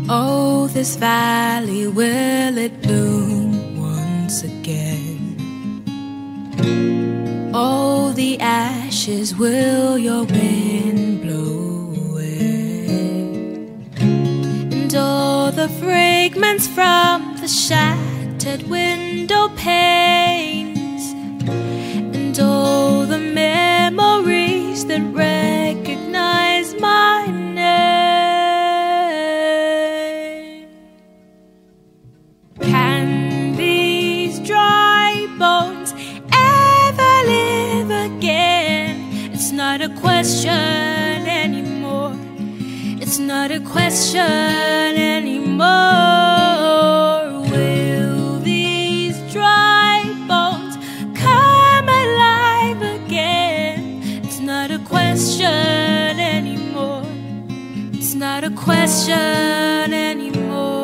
Oh, this valley, will it bloom once again? Oh, the ashes, will your wind blow away? And all the fragments from the shattered window panes, and all the memories that recognize my name. Can these dry bones ever live again? It's not a question anymore. It's not a question anymore. Will these dry bones come alive again? It's not a question anymore. It's not a question anymore.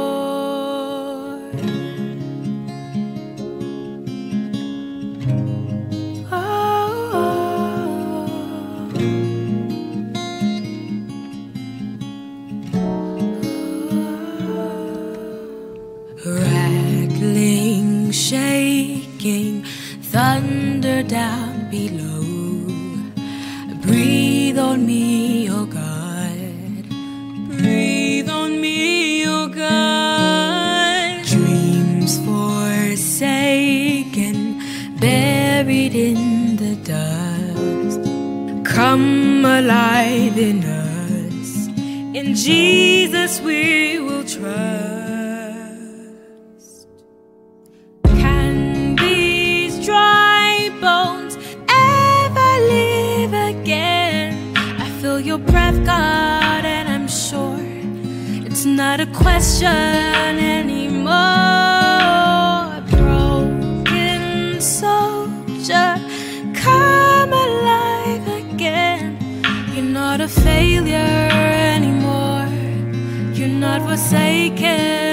Rattling, shaking, thunder down below. Breathe on me, oh God. Breathe on me, oh God. Dreams forsaken, buried in the dust, come alive in us. In Jesus we will trust. Your breath, God, and I'm sure it's not a question anymore. A broken soldier, come alive again. You're not a failure anymore. You're not forsaken.